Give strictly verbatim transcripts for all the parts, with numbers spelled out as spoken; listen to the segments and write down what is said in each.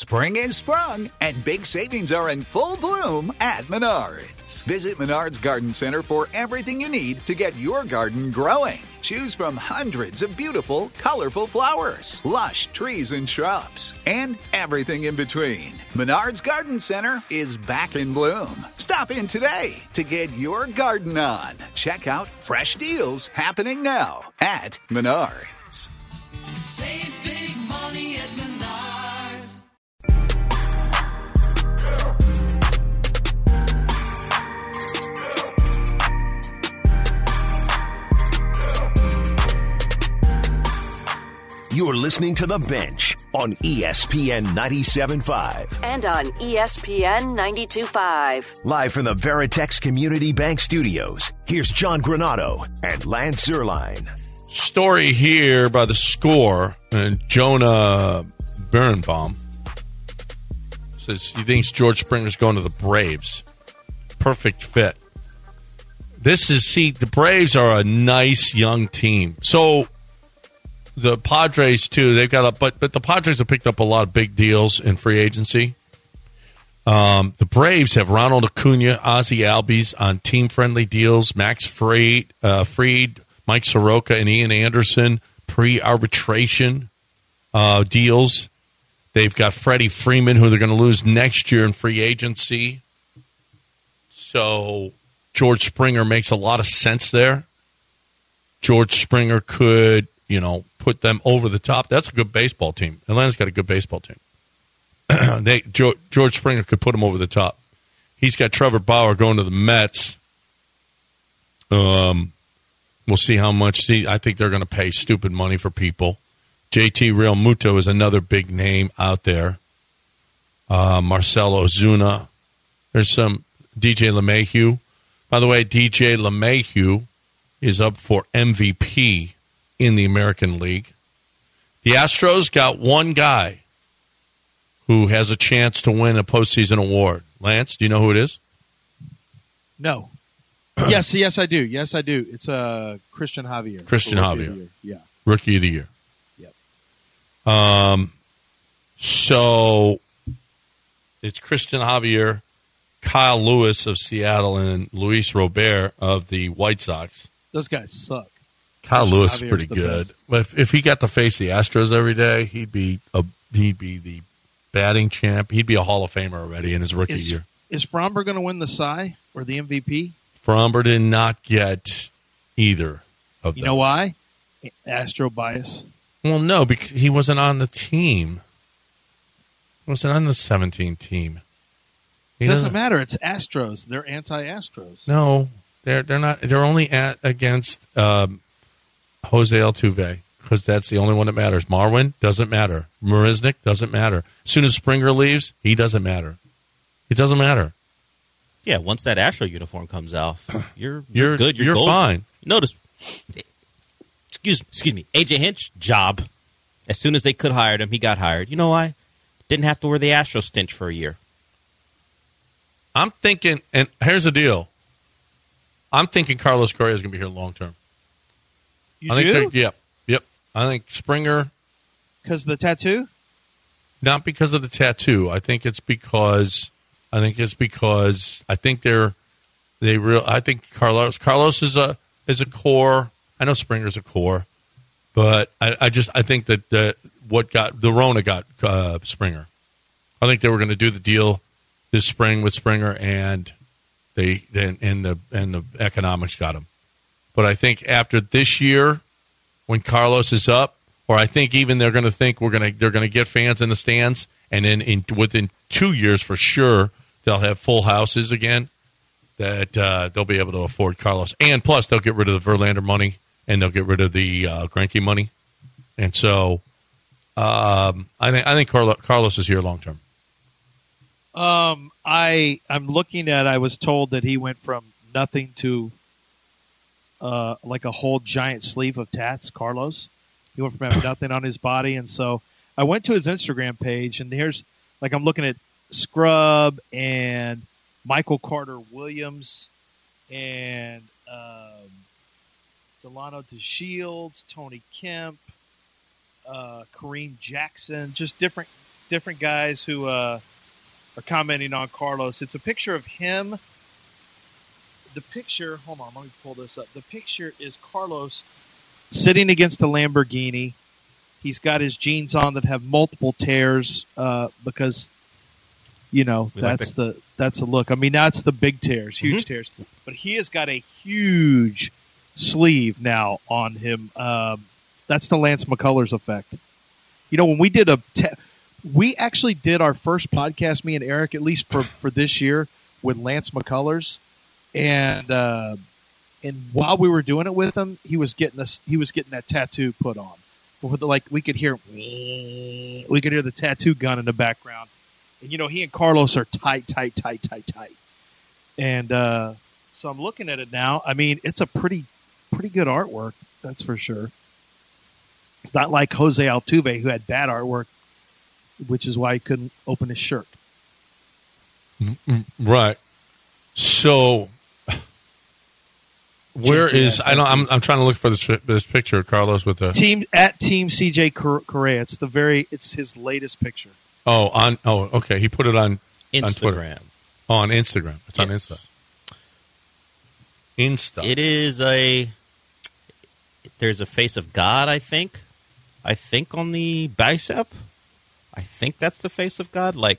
Spring is sprung, and big savings are in full bloom at Menards. Visit Menards Garden Center for everything you need to get your garden growing. Choose from hundreds of beautiful, colorful flowers, lush trees and shrubs, and everything in between. Menards Garden Center is back in bloom. Stop in today to get your garden on. Check out fresh deals happening now at Menards. Save big money at Menards. You're listening to The Bench on E S P N ninety-seven point five. And on E S P N ninety-two point five. Live from the Veritex Community Bank Studios, here's John Granado and Lance Zierlein. Story here by The Score, and Jonah Birnbaum says he thinks George Springer's going to the Braves. Perfect fit. This is, see, the Braves are a nice young team. So the Padres, too, they've got a, but, but the Padres have picked up a lot of big deals in free agency. Um, the Braves have Ronald Acuna, Ozzie Albies on team-friendly deals, Max Fried, uh, Fried, Mike Soroka, and Ian Anderson, pre-arbitration uh, deals. They've got Freddie Freeman, who they're going to lose next year in free agency. So George Springer makes a lot of sense there. George Springer could, you know, put them over the top. That's a good baseball team. Atlanta's got a good baseball team. they George, George Springer could put them over the top. He's got Trevor Bauer going to the Mets. Um, we'll see how much. See, I think they're going to pay stupid money for people. J T Realmuto is another big name out there. Uh, Marcelo Ozuna. There's some D J LeMahieu. By the way, D J LeMahieu is up for M V P in the American League. The Astros got one guy who has a chance to win a postseason award. Lance, do you know who it is? No. yes, yes, I do. Yes, I do. It's uh, Christian Javier. Christian Javier. Yeah. Rookie of the year. Yep. Um. So it's Christian Javier, Kyle Lewis of Seattle, and Luis Robert of the White Sox. Those guys suck. Kyle Christian Lewis is Javier's pretty the good. best. But if, if he got to face the Astros every day, he'd be a he'd be the batting champ. He'd be a Hall of Famer already in his rookie Is, year. is Fromber going to win the Cy or the M V P? Fromber did not get either of them. You know why? Astro bias. Well, no, because he wasn't on the team. He wasn't on the seventeen team. He It doesn't matter. It's Astros. They're anti-Astros. No, they're they're not. They're only at against um, Jose Altuve because that's the only one that matters. Marwin doesn't matter. Marisnik doesn't matter. As soon as Springer leaves, he doesn't matter. It doesn't matter. Yeah, once that Astro uniform comes off, you're You're you're good. You're, you're golden. fine. Notice, excuse excuse me, A J Hinch job. As soon as they could hire him, he got hired. You know why? Didn't have to wear the Astro stench for a year. I'm thinking, and here's the deal. I'm thinking Carlos Correa is going to be here long term. You I think do? they're- Yep, yep. I think Springer. Because of the tattoo? Not because of the tattoo. I think it's because I think it's because I think they're they real. I think Carlos Carlos is a is a core. I know Springer's a core, but I, I just I think that the what got the Rona got uh, Springer. I think they were going to do the deal this spring with Springer, and they and, and the and the economics got him. But I think after this year, when Carlos is up. Or I think even they're going to think we're going to they're going to get fans in the stands, and then in within two years for sure they'll have full houses again. That uh, they'll be able to afford Carlos, and plus they'll get rid of the Verlander money and they'll get rid of the uh, Greinke money, and so um, I think I think Carlos, Carlos is here long term. Um, I I'm looking at. I was told that he went from nothing to uh, like a whole giant sleeve of tats. Carlos, he went from having nothing on his body, and so I went to his Instagram page, and here's like I'm looking at Scrub and Michael Carter Williams and um, Delano DeShields, Tony Kemp, uh, Kareem Jackson, just different different guys who uh, are commenting on Carlos. It's a picture of him. The picture, hold on, let me pull this up. The picture is Carlos sitting against a Lamborghini. He's got his jeans on that have multiple tears uh, because, you know, We like that's the that's a look. I mean, that's the big tears, huge Mm-hmm. tears. But he has got a huge sleeve now on him. Um, that's the Lance McCullers effect. You know, when we did a te- we actually did our first podcast, me and Eric, at least for, for this year, with Lance McCullers, and uh, and while we were doing it with him, he was getting us he was getting that tattoo put on. With the, like we could hear we could hear the tattoo gun in the background, and you know he and Carlos are tight, tight, tight, tight, tight, and uh, so I'm looking at it now. I mean, it's a pretty pretty good artwork, that's for sure. It's not like Jose Altuve, who had bad artwork, which is why he couldn't open his shirt. Right. So, where Jim is Jazz, I don't thank I'm I'm trying to look for this this picture of Carlos with the Team at Team C J Cor- Correa. It's the very it's his latest picture. oh on oh okay he put it on on Twitter. Instagram. Oh, on Instagram. It's on Yes. Insta. Insta. It is a. There's a face of God, I think. I think on the bicep. I think that's the face of God. Like,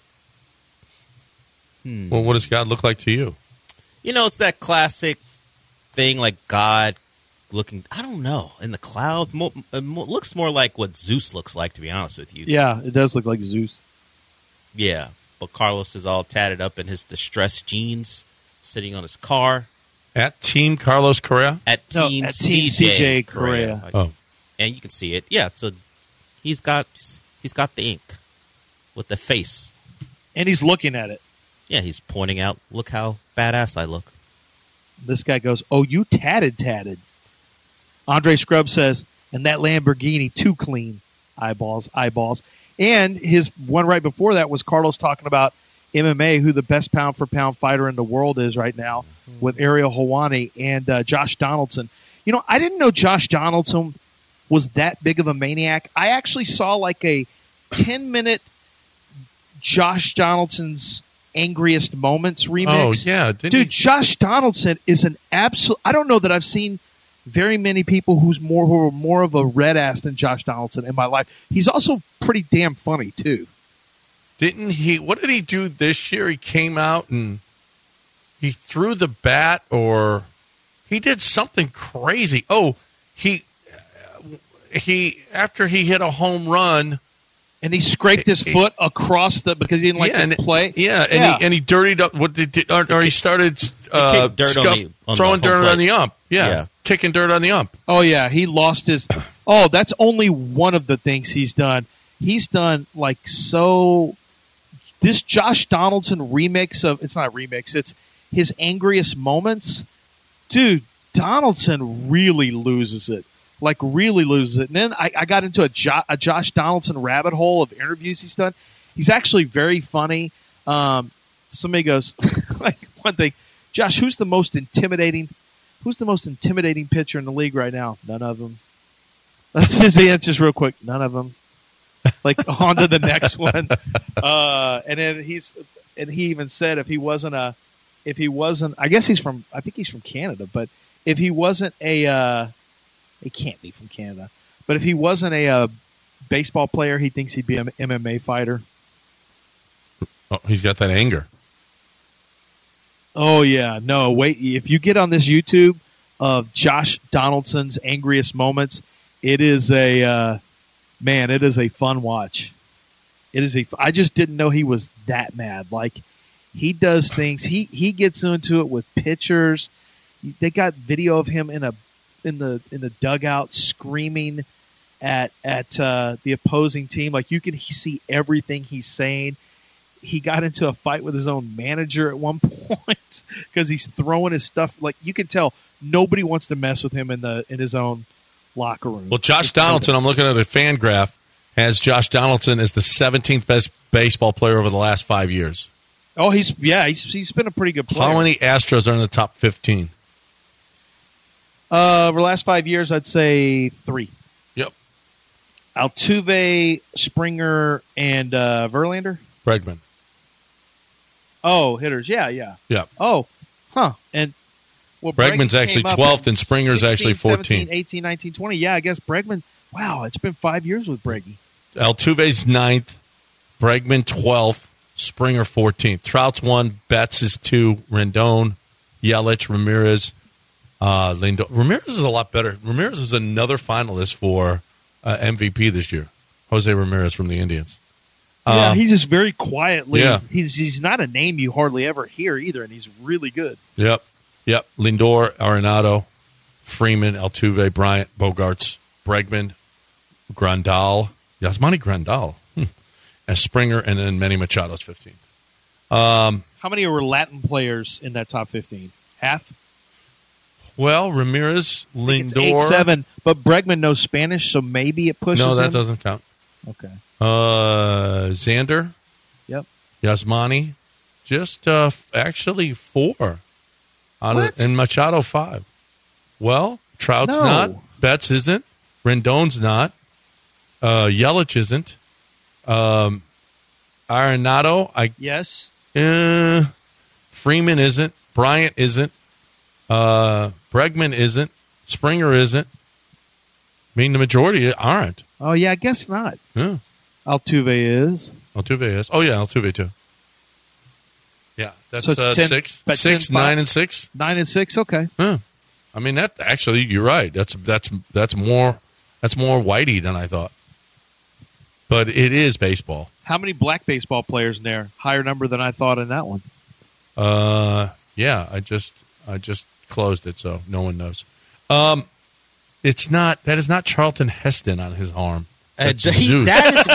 hmm. Well, what does God look like to you? You know, it's that classic thing, like God looking. I don't know, in the clouds. More, it more, looks more like what Zeus looks like, to be honest with you. Yeah, it does look like Zeus. Yeah, but Carlos is all tatted up in his distressed jeans, sitting on his car At Team Carlos Correa. at No, Team, at Team C J, C J Correa. Correa. Oh, And you can see it. Yeah, it's a. He's got. He's got the ink with the face. And he's looking at it. Yeah, he's pointing out. Look how badass I look. This guy goes, "Oh, you tatted, tatted." Andre Scrub says, "And that Lamborghini too clean." Eyeballs, eyeballs. And his one right before that was Carlos talking about M M A, who the best pound for pound fighter in the world is right now, with Ariel Helwani and uh, Josh Donaldson. You know, I didn't know Josh Donaldson was that big of a maniac. I actually saw like a ten minute Josh Donaldson's Angriest Moments remix. oh yeah, didn't Dude, he? Josh Donaldson is an absolute. I don't know that I've seen very many people who's more who are more of a red ass than Josh Donaldson in my life. He's also pretty damn funny too. Didn't he? What did he do this year? He came out and he threw the bat, or he did something crazy. Oh, he he after he hit a home run. And he scraped his foot across the because he didn't like yeah, to and, play. Yeah, and Yeah. he and he dirtied up what did, did or, or he started uh, kicked dirt on scuff- the- on the throwing home dirt plate. on the ump. Yeah, Yeah. kicking dirt on the ump. Oh yeah, he lost his. Oh, that's only one of the things he's done. He's done like so. This Josh Donaldson remix of it's not a remix. It's his Angriest Moments. Dude, Donaldson really loses it. Like really loses it. And then I, I got into a, jo- a Josh Donaldson rabbit hole of interviews he's done. He's actually very funny. Um, somebody goes like one thing, Josh, who's the most intimidating? Who's the most intimidating pitcher in the league right now? None of them. That's his answers real quick. None of them. Like on to the next one. Uh, and then he's and he even said if he wasn't a if he wasn't I guess he's from I think he's from Canada, but if he wasn't a uh, he can't be from Canada. But if he wasn't a uh, baseball player, he thinks he'd be an M M A fighter. Oh, he's got that anger. Oh yeah, no, wait. If you get on this YouTube of Josh Donaldson's Angriest Moments, it is a uh, man. It is a fun watch. It is a. I just didn't know he was that mad. Like he does things. He he gets into it with pitchers. They got video of him in a in the in the dugout screaming at at uh, the opposing team. Like you can see everything he's saying. He got into a fight with his own manager at one point because he's throwing his stuff. Like you can tell, nobody wants to mess with him in the in his own locker room. Well, Josh Just Donaldson, I'm looking at a fan graph, has Josh Donaldson as the seventeenth best baseball player over the last five years. Oh, he's yeah, he's he's been a pretty good player. How many Astros are in the top fifteen? Uh, over the last five years, I'd say three. Yep. Altuve, Springer, and uh, Verlander. Bregman. Oh, hitters. Yeah, yeah. Yeah. Oh, huh. And well, Bregman's Bregman actually came up twelfth in and Springer's actually sixteen, fourteenth. seventeen, eighteen, nineteen, twenty. Yeah, I guess Bregman. Wow, it's been five years with Breggy. Altuve's ninth, Bregman twelfth, Springer fourteenth. Trout's one, Betts is two, Rendon, Yelich, Ramirez, uh, Lindor. Ramirez is a lot better. Ramirez is another finalist for uh, M V P this year. Jose Ramirez from the Indians. Yeah, Um, he's just very quietly. yeah. He's he's not a name you hardly ever hear either, and he's really good. Yep, yep. Lindor, Arenado, Freeman, Altuve, Bryant, Bogarts, Bregman, Grandal, Yasmani Grandal, hmm. and Springer, and then Manny Machado's fifteenth. Um, How many were Latin players in that top fifteen? Half? well, Ramirez, I think it's Lindor. eight, seven, but Bregman knows Spanish, so maybe it pushes no, that him. doesn't count. Okay. Uh, Xander, Yep. Yasmani, just uh, f- actually four. Out What? Of, and Machado five. Well, Trout's No. not. Betts isn't. Rendon's not. Uh, Yelich isn't. Um, Arenado, I Yes. uh, Freeman isn't. Bryant isn't. Uh, Bregman isn't. Springer isn't. I mean, the majority aren't. Oh, yeah, I guess not. Yeah. Altuve is. Altuve is. Oh, yeah, Altuve too. Yeah, that's So it's uh, ten- six, but six, ten, five. nine, and six. Nine and six, okay. Huh. I mean, that actually, you're right. That's that's that's more that's more Whitey than I thought. But it is baseball. How many black baseball players in there? Higher number than I thought in that one. Uh, yeah, I just I just closed it, so no one knows. Um, it's not that is not Charlton Heston on his arm. Uh, That's he- Zeus. that is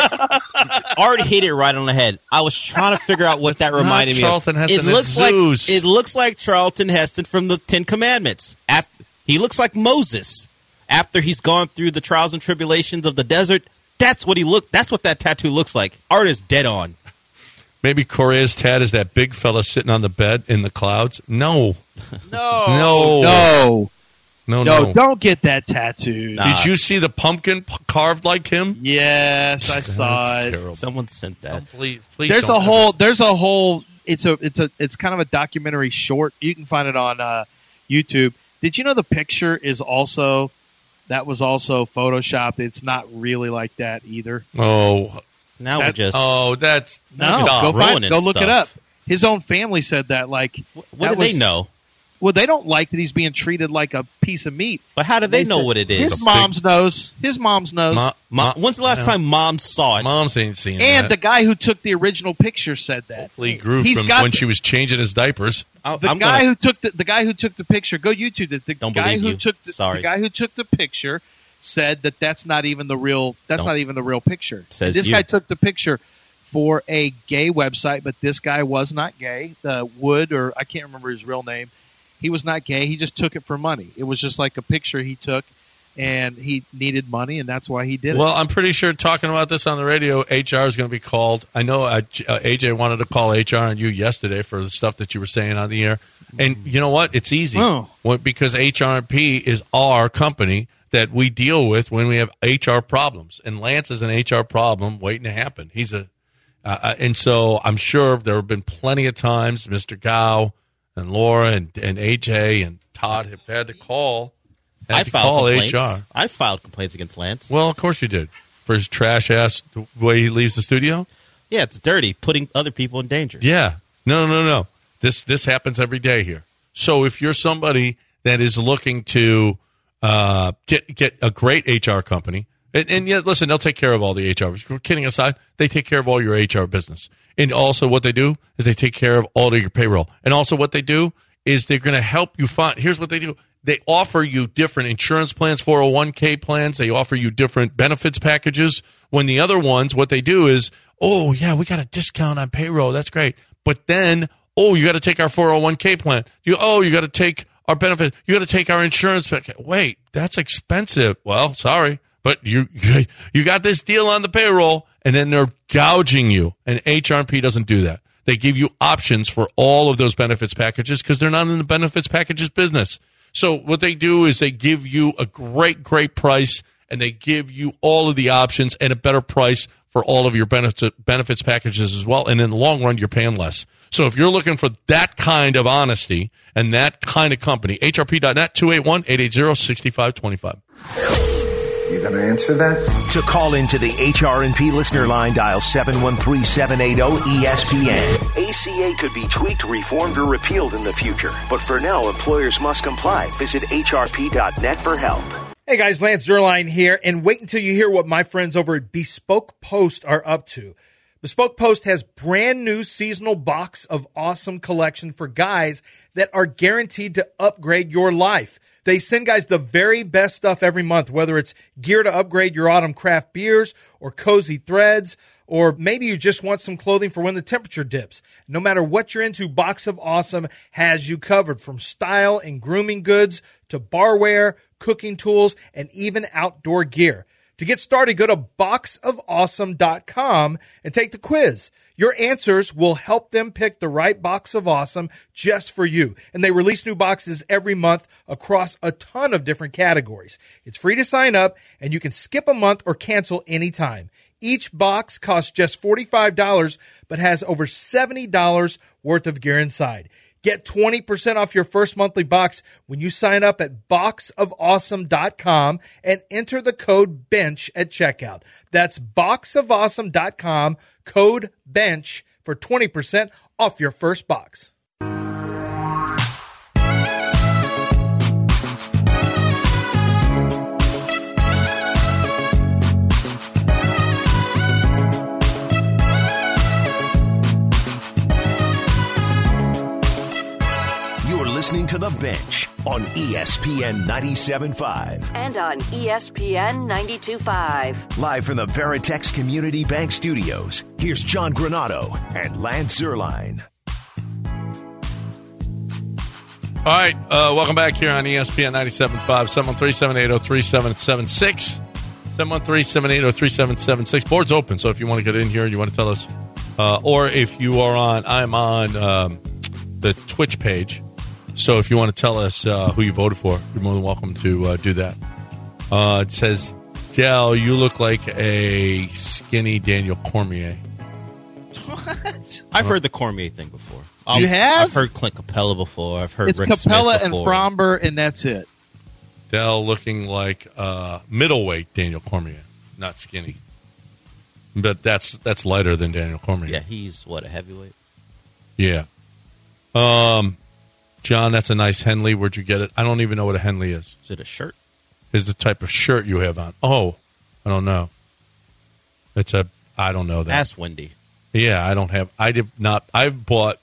that, Art hit it right on the head. I was trying to figure out what that not reminded me Charlton of. Heston, it looks it's like Zeus. it looks like Charlton Heston from the Ten Commandments. After, he looks like Moses after he's gone through the trials and tribulations of the desert. That's what he look. That's what that tattoo looks like. Art is dead on. Maybe Correa's tat is that big fella sitting on the bed in the clouds. No, No. No. No. no, No, no. don't get that tattooed. Nah. Did you see the pumpkin p- carved like him? Yes, I saw That's it. terrible. Someone sent that. Please, please There's don't a ever- whole there's a whole it's a it's a it's kind of a documentary short. You can find it on uh, YouTube. Did you know the picture is also that was also photoshopped? It's not really like that either. Oh, Now we That- just. oh, that's No, stop. go find ruining go look it up. stuff. His own family said that like what that do was- they know? Well, they don't like that he's being treated like a piece of meat. But how do they, know said- what it is? His mom's knows. His mom's knows. Ma- Mom, ma- when's the last yeah. time Mom saw it? Moms ain't seen and that. the guy who took the original picture said that. Hopefully he grew He's from got when the- she was changing his diapers. I- The I'm guy gonna- who took the, the guy who took the picture, go YouTube it. The Don't guy believe who you. took the, Sorry. the guy who took the picture said that that's not even the real that's Don't. not even the real picture. Says this you. guy took the picture for a gay website, but this guy was not gay. The Wood, or I can't remember his real name. He was not gay. He just took it for money. It was just like a picture he took, and he needed money, and that's why he did Well, it. I'm pretty sure talking about this on the radio, H R is going to be called. I know uh, J- uh, A J wanted to call H R on you yesterday for the stuff that you were saying on the air. And you know what? It's easy. Oh. Well, because H R P is our company that we deal with when we have H R problems. And Lance is an H R problem waiting to happen. He's a, uh, uh, and so I'm sure there have been plenty of times Mister Gow and Laura and, and A J and Todd have had to call, had I to filed call complaints. H R. I filed complaints against Lance. Well, of course you did. For his trash ass the way he leaves the studio? Yeah, it's dirty, putting other people in danger. Yeah. No, no, no. This this happens every day here. So if you're somebody that is looking to uh, get get a great H R company, and, and yet, listen, they'll take care of all the H R. Kidding aside, they take care of all your H R business. And also what they do is they take care of all of your payroll. And also what they do is they're going to help you find, here's what they do. They offer you different insurance plans, four oh one k plans. They offer you different benefits packages. When the other ones, what they do is, oh, yeah, we got a discount on payroll. That's great. But then, oh, you got to take our four oh one k plan. You, oh, you got to take our benefit. You got to take our insurance package. Wait, that's expensive. Well, sorry, but you you got this deal on the payroll, and then they're gouging you. And H R P doesn't do that. They give you options for all of those benefits packages because they're not in the benefits packages business. So what they do is they give you a great, great price and they give you all of the options and a better price for all of your benefits benefits packages as well. And in the long run, you're paying less. So if you're looking for that kind of honesty and that kind of company, H R P dot net, two eight one, eight eight zero, six five two five. You going to answer that? To call into the H R and P listener line, dial seven one three, seven eight zero, E S P N. A C A could be tweaked, reformed, or repealed in the future. But for now, employers must comply. Visit H R P dot net for help. Hey guys, Lance Zierlein here, and wait until you hear what my friends over at Bespoke Post are up to. Bespoke Post has brand new seasonal box of awesome collection for guys that are guaranteed to upgrade your life. They send guys the very best stuff every month, whether it's gear to upgrade your autumn craft beers or cozy threads, or maybe you just want some clothing for when the temperature dips. No matter what you're into, Box of Awesome has you covered, from style and grooming goods to barware, cooking tools, and even outdoor gear. To get started, go to box of awesome dot com and take the quiz. Your answers will help them pick the right box of awesome just for you. And they release new boxes every month across a ton of different categories. It's free to sign up, and you can skip a month or cancel anytime. Each box costs just forty-five dollars, but has over seventy dollars worth of gear inside. Get twenty percent off your first monthly box when you sign up at box of awesome dot com and enter the code BENCH at checkout. That's box of awesome dot com, code BENCH for twenty percent off your first box. Listening to The Bench on E S P N ninety-seven point five. And on E S P N ninety-two point five. Live from the Veritex Community Bank Studios, here's John Granato and Lance Zierlein. All right, uh, welcome back here on E S P N ninety-seven point five, seven one three, seven eight zero, three seven seven six. seven one three, seven eight zero, three seven seven six. Board's open, so if you want to get in here, you want to tell us. Uh, or if you are on, I'm on um, the Twitch page. So if you want to tell us uh, who you voted for, you're more than welcome to uh, do that. Uh, it says, Dell, you look like a skinny Daniel Cormier. What? I've heard the Cormier thing before. You I've, have? I've heard Clint Capella before. I've heard It's Rick Capella Smith and before. Fromber, and that's it. Dell looking like uh, middleweight Daniel Cormier, not skinny. But that's that's lighter than Daniel Cormier. Yeah, he's, what, a heavyweight? Yeah. Um... John, that's a nice Henley. Where'd you get it? I don't even know what a Henley is. Is it a shirt? Is the type of shirt you have on? Oh, I don't know. It's a, I don't know that. Ask Wendy. Yeah, I don't have, I did not, I've bought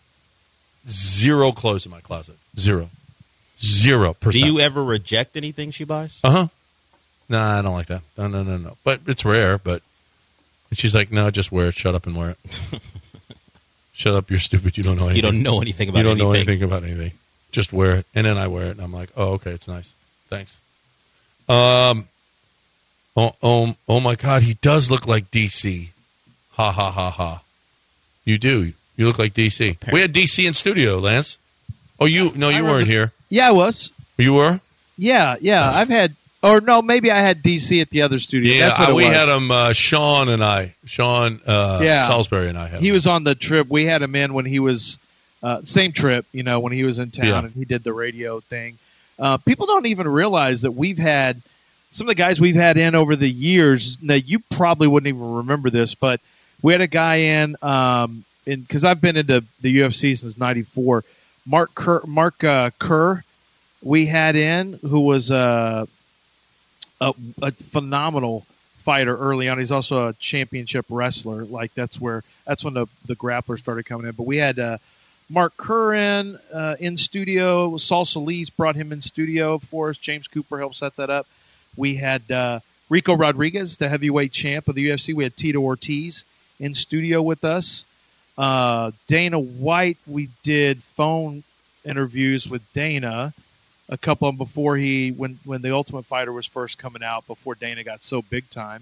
zero clothes in my closet. Zero. Zero percent. Do you ever reject anything she buys? Uh-huh. Nah, I don't like that. No, no, no, no. But it's rare, but and she's like, no, just wear it. Shut up and wear it. Shut up, you're stupid. You don't know anything. You don't know anything about anything. You don't anything. know anything about anything. Just wear it. And then I wear it, and I'm like, oh, okay, it's nice. Thanks. Um. Oh, oh, oh my God, he does look like D C. Ha, ha, ha, ha. You do. You look like D C. Apparently. We had D C in studio, Lance. Oh, you, no, you weren't here. Yeah, I was. You were? Yeah, yeah. I've had, or no, maybe I had D C at the other studio. Yeah, That's what it we was. had him, uh, Sean and I. Sean uh, yeah. Salisbury and I had He him. was on the trip. We had him in when he was, uh, same trip, you know, when he was in town Yeah. and he did the radio thing. Uh, people don't even realize that we've had, some of the guys we've had in over the years, now you probably wouldn't even remember this, but we had a guy in, um, in because I've been into the U F C since ninety-four, Mark Kerr, Mark uh, Kerr we had in, who was uh, a, a phenomenal fighter early on. He's also a championship wrestler. Like that's where that's when the the grappler started coming in. But we had uh, Mark Kerr in uh, in studio. Saul Solis brought him in studio for us. James Cooper helped set that up. We had uh, Rico Rodriguez, the heavyweight champ of the U F C. We had Tito Ortiz in studio with us. Uh, Dana White, we did phone interviews with Dana, a couple of them before he, when, when the Ultimate Fighter was first coming out, before Dana got so big time.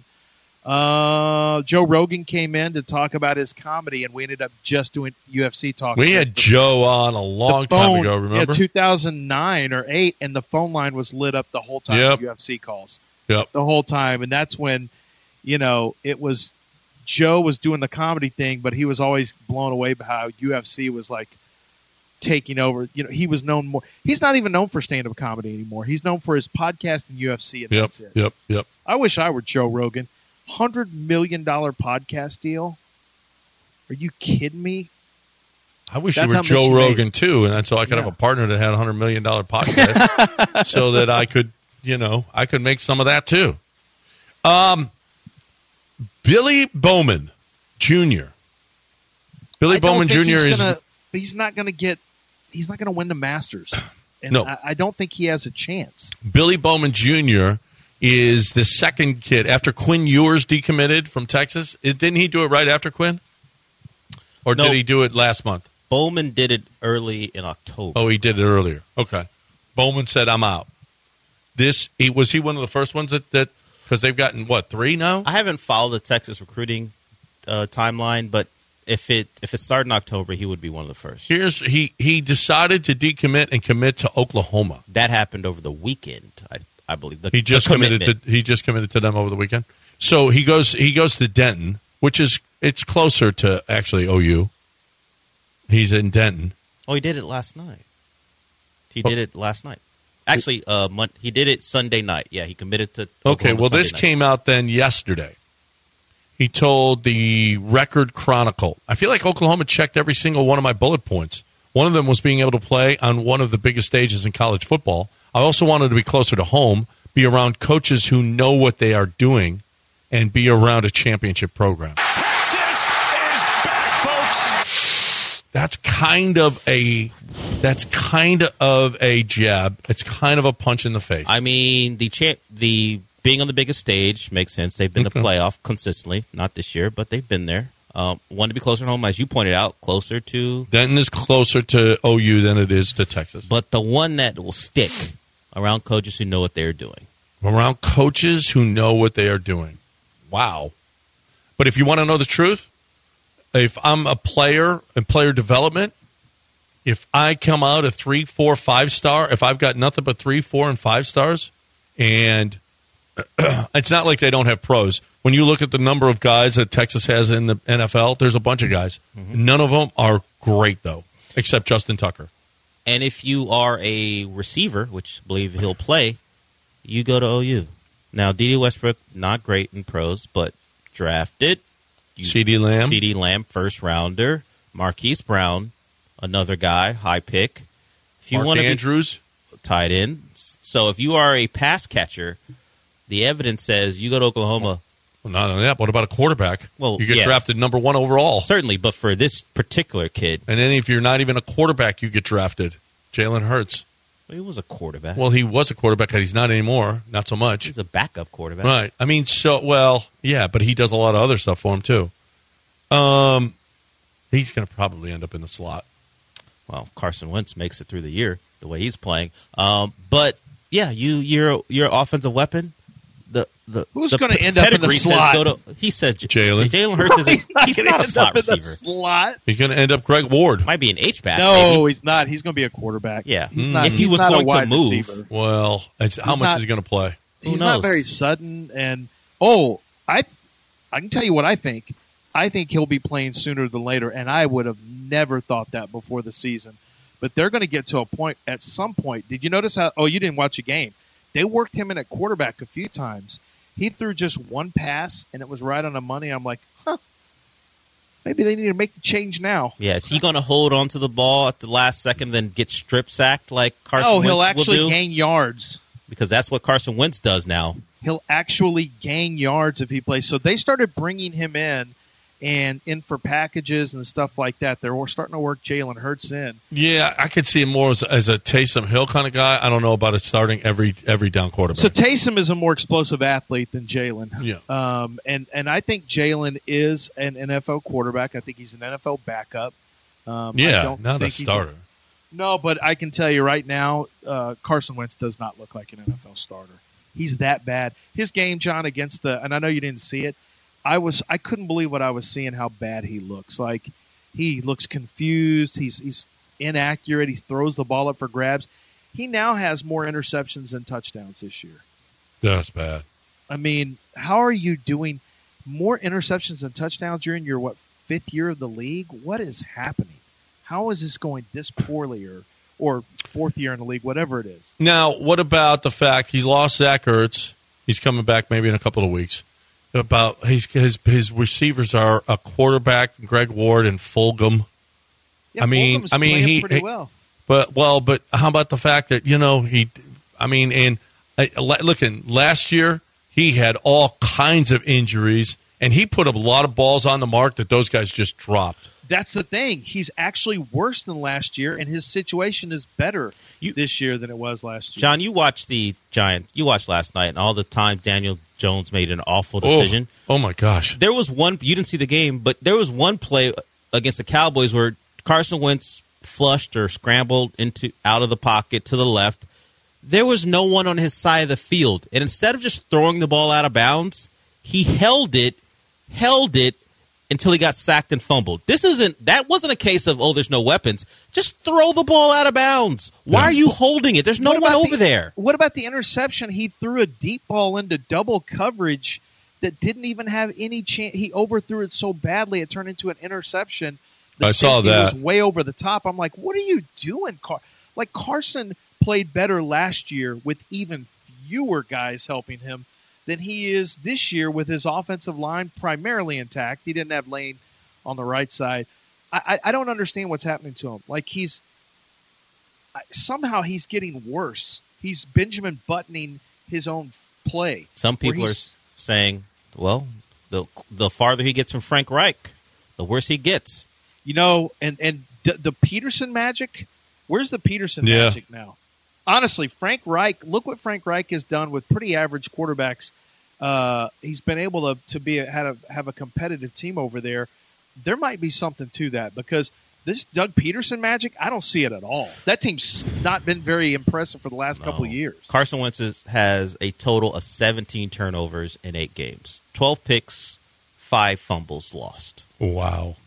Uh, Joe Rogan came in to talk about his comedy, and we ended up just doing U F C talk. We had the, Joe on a long phone, time ago, remember? Yeah, two thousand nine or eight, and the phone line was lit up the whole time Yep. with U F C calls. Yep. the whole time, and that's when, you know, it was Joe was doing the comedy thing, but he was always blown away by how U F C was like taking over. You know, he was known more. He's not even known for stand-up comedy anymore. He's known for his podcast and U F C, and Yep. that's it. Yep. Yep. I wish I were Joe Rogan. Hundred million dollar podcast deal. Are you kidding me? I wish That's you how were much Joe you made. Rogan too, and so I could Yeah. have a partner that had a hundred million dollar podcast, so that I could, you know, I could make some of that too. Um, Billy Bowman Junior Billy I don't Bowman think Junior he's is gonna, he's not going to get. He's not going to win the Masters, and No. I, I don't think he has a chance. Billy Bowman Junior is the second kid after Quinn Ewers decommitted from Texas. Is- Didn't he do it right after Quinn, or No. did he do it last month? Bowman did it early in October. Oh, he did it earlier. Okay, Bowman said, "I'm out." This he was he one of the first ones that that because they've gotten what three now. I haven't followed the Texas recruiting uh, timeline, but if it if it started in October, he would be one of the first. Here's he he decided to decommit and commit to Oklahoma. That happened over the weekend, I, I believe. The, He just the committed commitment. to he just committed to them over the weekend. So he goes he goes to Denton, which is it's closer to actually O U. He's in Denton. Oh, he did it last night. He Oh. did it last night. Actually, uh, mon- he did it Sunday night. Yeah, he committed to. Okay, Oklahoma well this Sunday night. came out then yesterday. He told the Record Chronicle, I feel like Oklahoma checked every single one of my bullet points. One of them was being able to play on one of the biggest stages in college football. I also wanted to be closer to home, be around coaches who know what they are doing, and be around a championship program. Texas is back, folks. That's kind of a that's kind of a jab. It's kind of a punch in the face. I mean, the cha- the being on the biggest stage makes sense. They've been to playoff consistently, not this year, but they've been there. Um, want to be closer to home, as you pointed out, closer to. Denton is closer to O U than it is to Texas. But the one that will stick around coaches who know what they're doing. Around coaches who know what they are doing. Wow. But if you want to know the truth, if I'm a player in player development, if I come out a three, four, five star, if I've got nothing but three, four, and five stars, and it's not like they don't have pros. When you look at the number of guys that Texas has in the N F L, there's a bunch of guys. Mm-hmm. None of them are great, though, except Justin Tucker. And if you are a receiver, which I believe he'll play, you go to O U. Now, D D Westbrook, not great in pros, but drafted. C D Lamb. C D Lamb, first rounder. Marquise Brown, another guy, high pick. If you Mark want to Andrews. be tied in. So if you are a pass catcher, the evidence says you go to Oklahoma. Well, not only that, what about a quarterback? Well, you get yes. drafted number one overall. Certainly, but for this particular kid, And then if you're not even a quarterback, you get drafted. Jalen Hurts. he was a quarterback. Well, he was a quarterback, but he's not anymore. Not so much. He's a backup quarterback. Right. I mean, so, well, yeah, but he does a lot of other stuff for him, too. Um, He's going to probably end up in the slot. Well, Carson Wentz makes it through the year the way he's playing. Um, but yeah, you your your offensive weapon. The the Who's the gonna pe- end up in the pedigree says slot? go to- he said J- Jalen. Jalen Hurts is a, he's not, he's gonna not a end slot up in the receiver. slot. He's going to end up Greg Ward. Might be an H back. No, maybe. he's not. He's going to be a quarterback. Yeah. He's Mm. not, If he he's was not a going to wide move- receiver. Well, it's, how He's much not- is he going to play? Who He's knows? not very sudden. And oh, I I can tell you what I think. I think he'll be playing sooner than later, and I would have never thought that before the season. But they're going to get to a point at some point. Did you notice how? Oh, you didn't watch a game. They worked him in at quarterback a few times. He threw just one pass, and it was right on the money. I'm like, huh, maybe they need to make the change now. Yeah, is he going to hold on to the ball at the last second, then get strip sacked like Carson Oh, Wentz he'll will actually do? gain yards. Because that's what Carson Wentz does now. He'll actually gain yards if he plays. So they started bringing him in and in for packages and stuff like that. They're starting to work Jalen Hurts in. Yeah, I could see him more as, as a Taysom Hill kind of guy. I don't know about it starting every every down quarterback. So Taysom is a more explosive athlete than Jalen. Yeah. Um, and, and I think Jalen is an N F L quarterback. I think he's an N F L backup. Um, I yeah, don't not a think he's starter. No, but I can tell you right now, uh, Carson Wentz does not look like an N F L starter. He's that bad. His game, John, against the, and I know you didn't see it, I was, I couldn't believe what I was seeing, how bad he looks. Like, he looks confused. He's, he's inaccurate. He throws the ball up for grabs. He now has more interceptions than touchdowns this year. That's bad. I mean, how are you doing more interceptions than touchdowns? You're in your, what, fifth year of the league? What is happening? How is this going this poorly, or or fourth year in the league, whatever it is? Now, what about the fact he's lost Zach Ertz? He's coming back maybe in a couple of weeks. About his his, his receivers are a quarterback, Greg Ward, and Fulgham. Yeah, I mean, Fulgham's I mean, playing he, pretty he- well. but well, but how about the fact that you know he? I mean, and uh, looking last year, he had all kinds of injuries, and he put a lot of balls on the mark that those guys just dropped. That's the thing. He's actually worse than last year, and his situation is better You- this year than it was last year. John, you watched the Giants. You watched last night, and all the time Daniel Jones made an awful decision. Oh, oh my gosh! There was one. You didn't see the game, but there was one play against the Cowboys where Carson Wentz flushed or scrambled into out of the pocket to the left. There was no one on his side of the field, and instead of just throwing the ball out of bounds, he held it, held it until he got sacked and fumbled. This isn't. That wasn't a case of, oh, there's no weapons. Just throw the ball out of bounds. Why Yeah. are you holding it? There's no What one about over the- there. What about the interception? He threw a deep ball into double coverage that didn't even have any chance. He overthrew it so badly it turned into an interception. The I saw safety that. was way over the top. I'm like, what are you doing, Car? Like Carson played better last year with even fewer guys helping him than he is this year with his offensive line primarily intact. He didn't have Lane on the right side. I, I, I don't understand what's happening to him. Like he's I- somehow he's getting worse. He's Benjamin Buttoning his own play. Some where people are he's- saying, well, the the farther he gets from Frank Reich, the worse he gets. You know, and and d- the Peterson magic. Where's the Peterson Yeah. magic now? Honestly, Frank Reich. Look what Frank Reich has done with pretty average quarterbacks. Uh, he's been able to to be a, had a, have a competitive team over there. There might be something to that because this Doug Peterson magic, I don't see it at all. That team's not been very impressive for the last couple of years. Carson Wentz is, has a total of seventeen turnovers in eight games, twelve picks, five fumbles lost. Wow.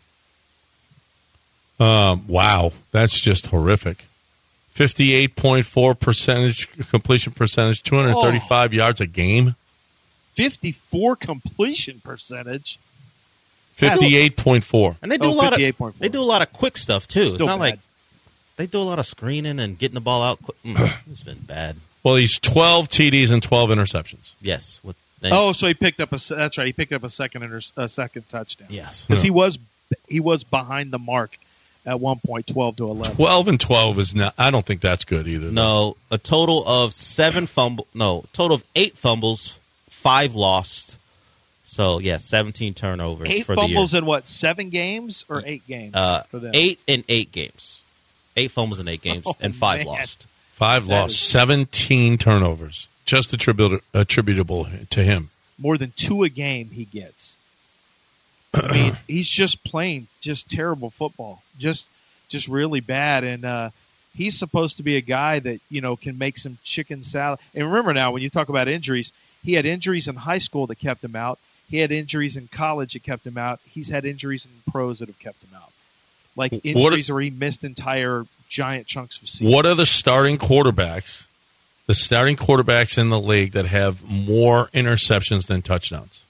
Um, wow, that's just horrific. Fifty-eight point four percentage completion percentage, two hundred thirty-five yards a game. fifty-four completion percentage. Fifty-eight point four. And they do Oh, a lot of fifty-eight point four. they do a lot of quick stuff too. Still it's not bad. like they do a lot of screening and getting the ball out. Quick. Mm, it's been bad. Well, he's twelve T Ds and twelve interceptions. Yes. With then, Oh, so he picked up a. That's right. He picked up a second inter, a second touchdown. yes. because Yeah. he was he was behind the mark at one point, twelve to eleven. Twelve and twelve is not. I don't think that's good either. No, a total of seven fumble. No, total of eight fumbles, five lost. So yeah, seventeen turnovers Eight for the year. fumbles in what? Seven games or eight games Uh, for them? eight in eight games. Eight fumbles in eight games Oh, and five man. lost. Five That lost, is- seventeen turnovers, just attributable attributable to him. More than two a game he gets. I mean, he's just playing just terrible football, just just really bad. And uh, he's supposed to be a guy that you know can make some chicken salad. And remember now, when you talk about injuries, he had injuries in high school that kept him out. He had injuries in college that kept him out. He's had injuries in pros that have kept him out, like What- injuries where he missed entire giant chunks of season. What are the starting quarterbacks? The starting quarterbacks in the league that have more interceptions than touchdowns.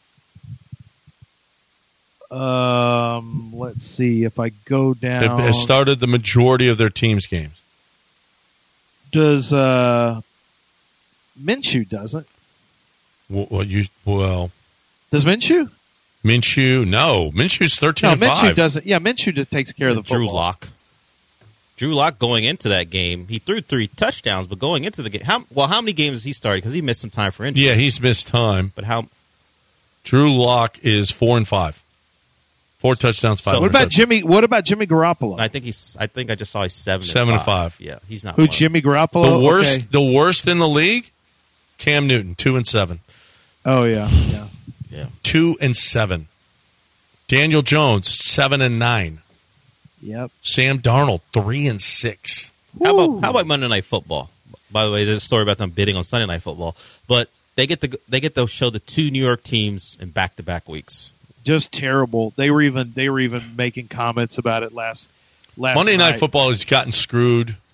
Um, let's see if I go down. It has started the majority of their team's games. Does uh, Minshew doesn't? Well, well, you well, Does Minshew? Minshew. No, Minshew's thirteen No, and Minshew five. doesn't. Yeah, Minshew just takes care of the Drew football. Lock. Drew Lock going into that game, he threw three touchdowns, but going into the game, how well how many games has he started? Because he missed some time for injury. Yeah, he's missed time. But how? Drew Lock is four and five, four touchdowns, five. So What about interceptions. Jimmy? What about Jimmy Garoppolo? I think he's. I think I just saw he's seven. Seven and and five. five. Yeah, he's not. Who? one of them. Jimmy Garoppolo? The worst, Okay. the worst in the league. Cam Newton, two and seven, Oh yeah, yeah. Yeah. two and seven. Daniel Jones, seven and nine. Yep. Sam Darnold, three and six. How about how about Monday Night Football? By the way, there's a story about them bidding on Sunday Night Football, but they get to they get to show the two New York teams in back to back weeks. Just terrible. They were even they were even making comments about it last last Monday night. Night Football has gotten screwed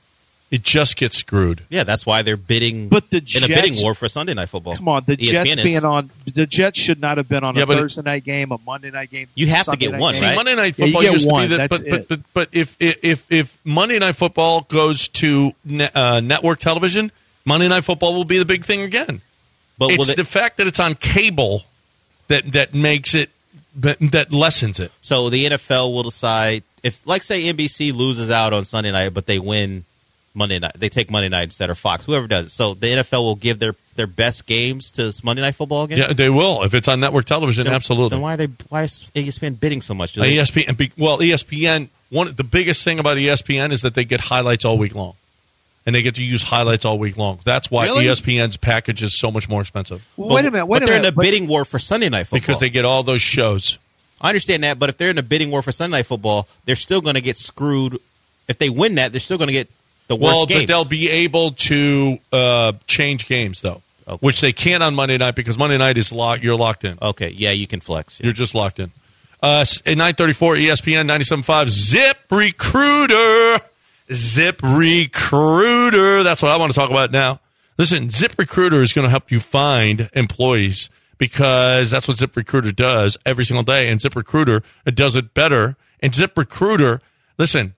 It just gets screwed. Yeah, that's why they're bidding But the in a Jets- bidding war for Sunday Night Football. Come on, the E S P N Jets is. being on the Jets should not have been on Yeah, a but it- Thursday night game, a Monday night game. You have to Sunday get night one, game. right? Monday Night Yeah, you Football get used one, to be that, that's but, but it. but but if if if Monday Night Football goes to ne- uh, network television, Monday Night Football will be the big thing again. But will It's it- the fact that it's on cable that that makes it that, that lessens it. So the N F L will decide if, like, say, N B C loses out on Sunday night, but they win Monday night. They take Monday night instead of Fox. Whoever does it. So the N F L will give their, their best games to Monday Night Football again. Yeah, they will if it's on network television. Then, absolutely. Then why are they? Why is E S P N bidding so much? Do Uh, they- E S P N. be- Well, E S P N. One the biggest thing about E S P N is that they get highlights all week long, and they get to use highlights all week long. That's why Really? E S P N's package is so much more expensive Wait a minute, wait but a they're minute. in a but- bidding war for Sunday Night Football because they get all those shows. I understand that, but if they're in a bidding war for Sunday Night Football, they're still going to get screwed. If they win that, they're still going to get the worst Well, games. but they'll be able to uh, change games though, Okay. which they can't on Monday night because Monday night is locked. You're locked in. Okay, yeah, you can flex. Yeah. You're just locked in. Uh, at nine thirty-four, E S P N ninety-seven point five, Zip Recruiter. Zip Recruiter. That's what I want to talk about now. Listen, Zip Recruiter is going to help you find employees because that's what Zip Recruiter does every single day. And Zip Recruiter does it better. And Zip Recruiter, listen,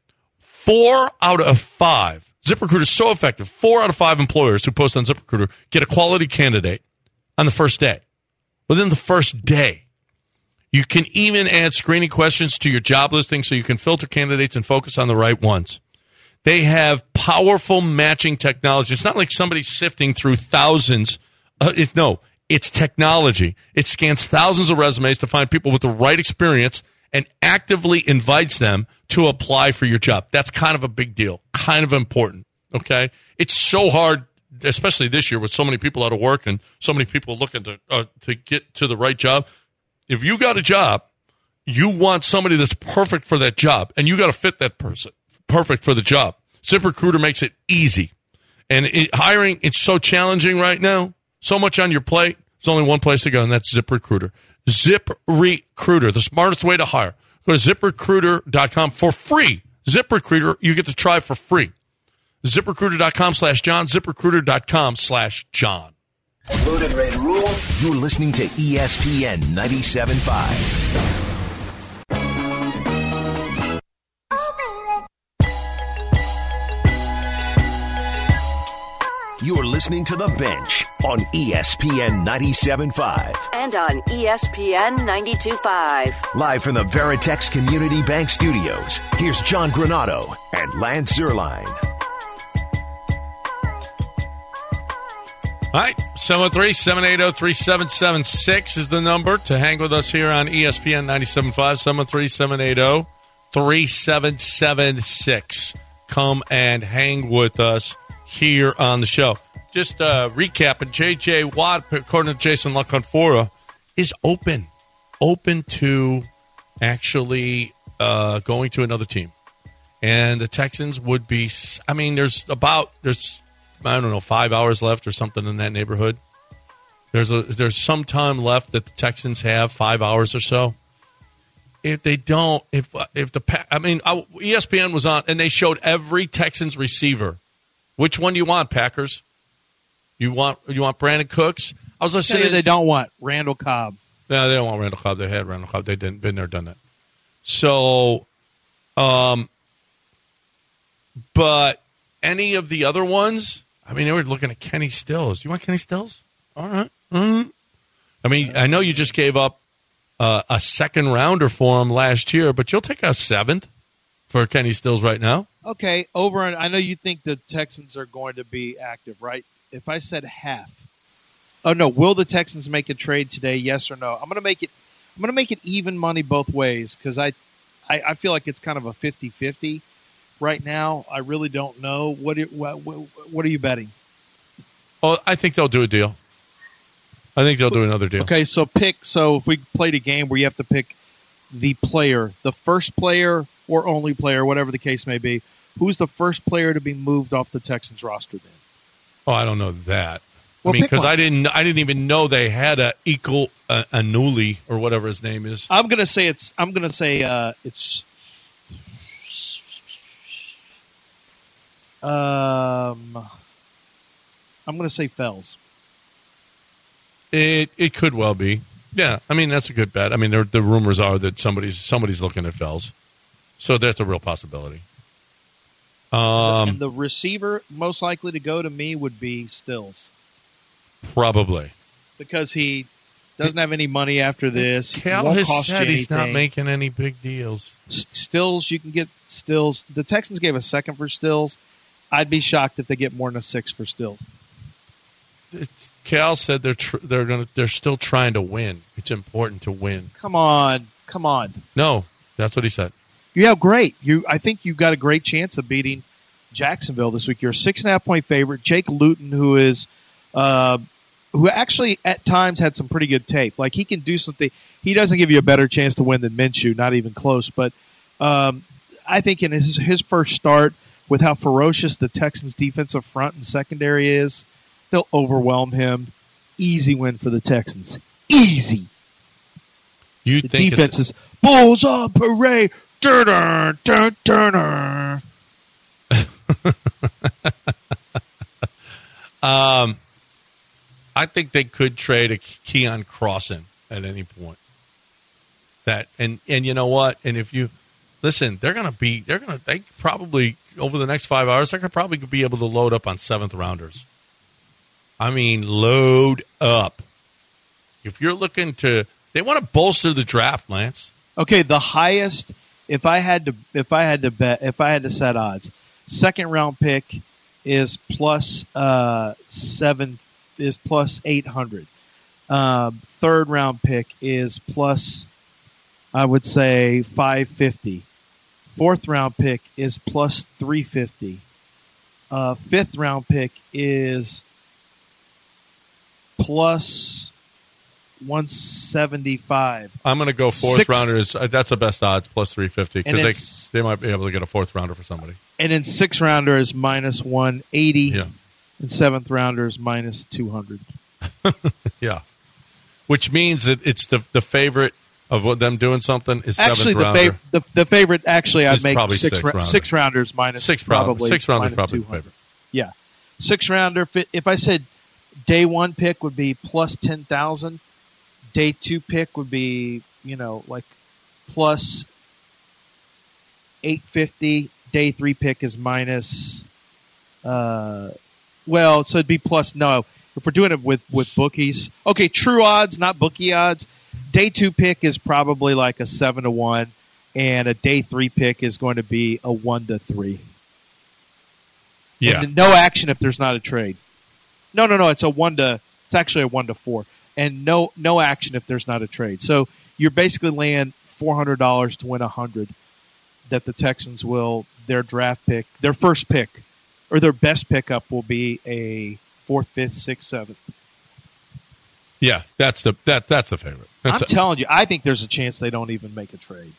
four out of five, Zip Recruiter is so effective. Four out of five employers who post on Zip Recruiter get a quality candidate on the first day. Within the first day. You can even add screening questions to your job listing so you can filter candidates and focus on the right ones. They have powerful matching technology. It's not like somebody's sifting through thousands. Uh, it, no, it's technology. It scans thousands of resumes to find people with the right experience and actively invites them to apply for your job. That's kind of a big deal, kind of important, okay? It's so hard, especially this year with so many people out of work and so many people looking to uh, to get to the right job. If you got a job, you want somebody that's perfect for that job, and you got to fit that person perfect for the job. ZipRecruiter makes it easy. And it, hiring, it's so challenging right now, so much on your plate. There's only one place to go, and that's ZipRecruiter. ZipRecruiter, the smartest way to hire. Go to zip recruiter dot com for free. ZipRecruiter, you get to try for free. ZipRecruiter.com slash John, ZipRecruiter.com slash John. Loaded, ready to roll. You're listening to E S P N ninety-seven point five. You're listening to The Bench on E S P N ninety-seven point five. And on E S P N ninety-two point five. Live from the Veritex Community Bank Studios, here's John Granado and Lance Zierlein. All right, seven one three, seven eight zero, three seven seven six is the number to hang with us here on E S P N ninety-seven point five, seven one three, seven eight zero, three seven seven six. Come and hang with us here on the show. Just uh, recapping, J J. Watt, according to Jason LaConfora, is open. Open to actually uh, going to another team. And the Texans would be, I mean, there's about, there's I don't know, five hours left or something in that neighborhood. There's a there's some time left that the Texans have, five hours or so. If they don't, if if the I mean, E S P N was on and they showed every Texans receiver. Which one do you want, Packers? You want you want Brandon Cooks? I was listening. Tell you they don't want Randall Cobb. No, they don't want Randall Cobb. They had Randall Cobb. They didn't been there, done that. So, um, but any of the other ones. I mean, they were looking at Kenny Stills. You want Kenny Stills? All right. Mm-hmm. I mean, I know you just gave up uh, a second rounder for him last year, but you'll take a seventh for Kenny Stills right now. Okay, over and I know you think the Texans are going to be active, right? If I said half, oh no, will the Texans make a trade today? Yes or no? I'm going to make it. I'm going to make it even money both ways because I, I, I feel like it's kind of a fifty-fifty. Right now, I really don't know. What, what what are you betting? Oh, I think they'll do a deal. I think they'll do another deal. Okay, so pick. So if we played a game where you have to pick the player, the first player or only player, whatever the case may be, who's the first player to be moved off the Texans roster then? Oh, I don't know that. Well, I mean, pick because one. I didn't, I didn't even know they had a equal uh, Anuli or whatever his name is. I'm gonna say it's. I'm gonna say uh, it's. Uh, I'm going to say Fells. It it could well be. Yeah, I mean, that's a good bet. I mean, there, the rumors are that somebody's somebody's looking at Fells. So that's a real possibility. Um, and the receiver most likely to go to me would be Stills. Probably. Because he doesn't have any money after this. Cal won't has cost said you he's not anything. making any big deals. Stills, you can get Stills. The Texans gave a second for Stills. I'd be shocked if they get more than a six for Stills. It's, Cal said they're tr- they're going they're still trying to win. It's important to win. Come on, come on. No, that's what he said. Yeah, great. You, I think you've got a great chance of beating Jacksonville this week. You're a six and a half point favorite. Jake Luton, who is, uh, who actually at times had some pretty good tape. Like he can do something. He doesn't give you a better chance to win than Minshew, not even close. But um, I think in his his first start, with how ferocious the Texans' defensive front and secondary is, they'll overwhelm him. Easy win for the Texans. Easy. You the think defense it's, is Bulls on parade. Dun, dun, dun, dun. um, I think they could trade a Keon Crossan at any point. That and and you know what? And if you listen, they're gonna be they're gonna they probably over the next five hours they're gonna probably be able to load up on seventh rounders. I mean, load up. If you're looking to, they want to bolster the draft, Lance. Okay, the highest. If I had to, if I had to bet, if I had to set odds, second round pick is plus uh, seven is plus eight hundred. Um, third round pick is plus, I would say five fifty. Fourth round pick is plus three fifty. Uh, fifth round pick is plus one seventy-five. I'm going to go fourth Six, rounder. Is uh, that's the best odds, plus three fifty, And because it's- they, they might be able to get a fourth rounder for somebody. And then sixth rounder is minus one eighty. Yeah. And seventh rounder is minus two hundred. Yeah. Which means that it's the the favorite of what them doing something is Actually, seventh the, rounder. fav- the the favorite, actually, I'd Is make probably six, sixth ra- rounder. six rounders minus Six round- probably. six rounders minus probably the two hundred. favorite. Yeah. Six rounder, fi- if I said day one pick would be plus ten thousand, day two pick would be, you know, like plus eight fifty, day three pick is minus, uh, well, so it'd be plus, no, if we're doing it with, with bookies, okay, true odds, not bookie odds, day two pick is probably like a seven to one, and a day three pick is going to be a one to three. Yeah. And no action if there's not a trade. No, no, no. It's a one to. It's actually a one to four, and no, no action if there's not a trade. So you're basically laying four hundred dollars to win a hundred. That the Texans will their draft pick, their first pick, or their best pickup will be a fourth, fifth, sixth, seventh. Yeah, that's the that that's the favorite. That's I'm telling you, I think there's a chance they don't even make a trade.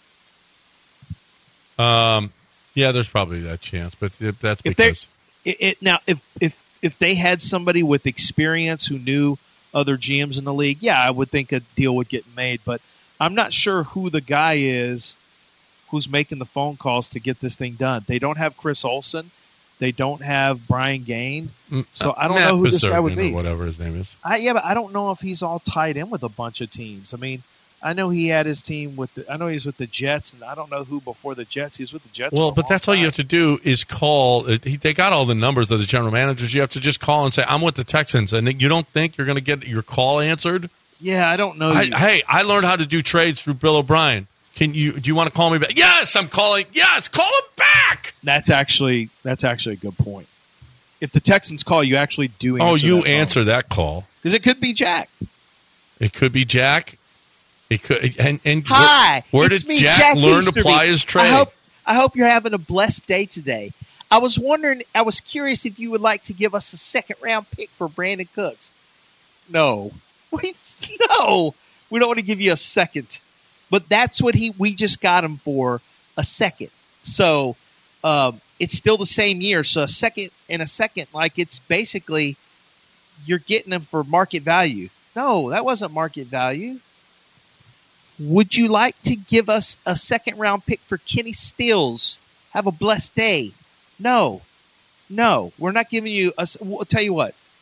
a, um, yeah, there's probably that chance, but if that's If they because it, it now if if if they had somebody with experience who knew other G Ms in the league, yeah, I would think a deal would get made. But I'm not sure who the guy is who's making the phone calls to get this thing done. They don't have Chris Olsen. They don't have Brian Gain. So I don't Matt know who this guy would Pizarro, be. or whatever his name is. I, yeah, but I don't know if he's all tied in with a bunch of teams. I mean, I know he had his team with the, I know he's with the Jets, and I don't know who before the Jets. He was with the Jets. Well, for a but long that's all you time. have to do is call. uh, he- They got all the numbers of the general managers. You have to just call and say, "I'm with the Texans," and you don't think you're going to get your call answered. Yeah, I don't know. I, you. hey, I learned how to do trades through Bill O'Brien. Can you? Do you want to call me back? Yes, I'm calling. Yes, call him back. That's actually that's actually a good point. If the Texans call, you actually do answer Oh, you that phone. answer that call. Because it could be Jack. It could be Jack. It could. And, and Hi, where, where it's did me, Jack, Jack learn to Easterby. apply his trade? I hope I hope you're having a blessed day today. I was wondering, I was curious if you would like to give us a second round pick for Brandon Cooks. No, we, no, we don't want to give you a second. But that's what he we just got him for, a second. So um, it's still the same year. So a second and a second, like it's basically you're getting him for market value. No, that wasn't market value. Would you like to give us a second round pick for Kenny Stills? Have a blessed day. No, no, we're not giving you. A, we'll tell you what.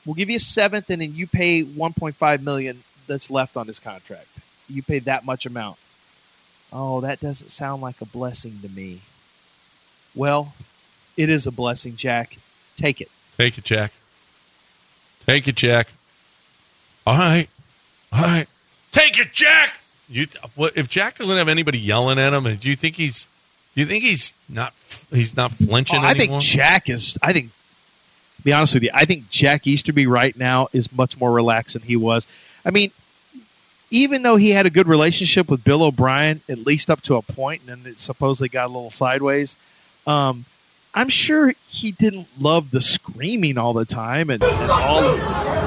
We'll give you a seventh, and then you pay one point five million dollars that's left on his contract. You pay that much amount. Oh, that doesn't sound like a blessing to me. Well, it is a blessing, Jack. Take it. Take it, Jack. Take it, Jack. All right. All right. Take it, Jack. You, what, if Jack doesn't have anybody yelling at him, do you think he's? Do you think he's not? He's not flinching oh, I anymore? think Jack is. I think. To be honest with you, I think Jack Easterby right now is much more relaxed than he was. I mean, even though he had a good relationship with Bill O'Brien, at least up to a point, and then it supposedly got a little sideways. Um, I'm sure he didn't love the screaming all the time and, and all of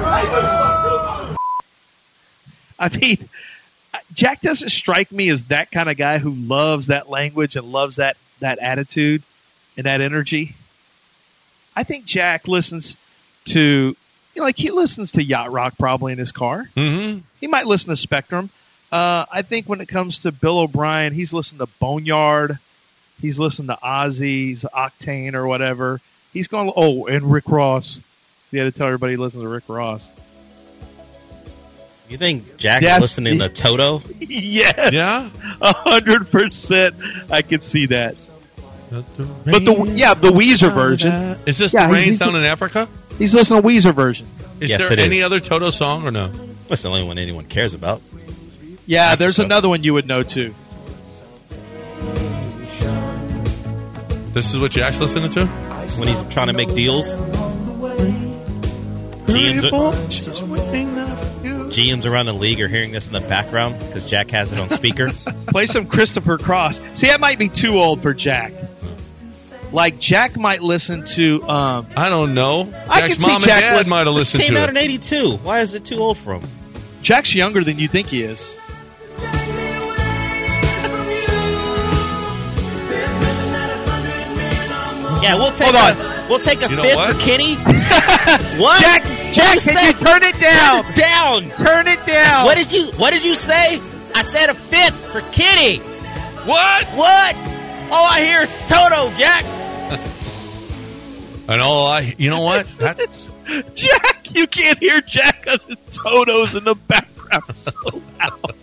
I mean, Jack doesn't strike me as that kind of guy who loves that language and loves that, that attitude and that energy. I think Jack listens to, you know, like he listens to Yacht Rock probably in his car. Mm-hmm. He might listen to Spectrum. Uh, I think when it comes to Bill O'Brien, he's listened to Boneyard. He's listened to Ozzy's Octane or whatever. He's going, oh, and Rick Ross. He had to tell everybody he listens to Rick Ross. You think Jack Yes. is listening to Toto? Yes. Yeah? A hundred percent. I could see that. But the yeah, the Weezer version. Is this Yeah, the he's- Rains he's- down in Africa? He's listening to Weezer version. Is Yes, there it any is. other Toto song or no? That's the only one anyone cares about. Yeah, there's Africa. another one you would know too. This is what Jack's listening to? When he's trying to make deals. G Ms, are, G Ms around the league are hearing this in the background because Jack has it on speaker. Play some Christopher Cross. See, that might be too old for Jack. Like Jack might listen to. Um, I don't know. I Jack's can see mom and Jack dad listen- might have This listened came to out it. in eighty-two. Why is it too old for him? Jack's younger than you think he is. Yeah, we'll take Hold a we'll take a You know fifth what? for Kenny. What? Jack, Jack, What did you can you say? turn it down? Turn it down. Turn it down. What did you What did you say? I said a fifth for Kenny. What? What? All I hear is Toto, Jack. And all I, you know what? That, It's- Jack, you can't hear Jack because the Toto's in the background so loud.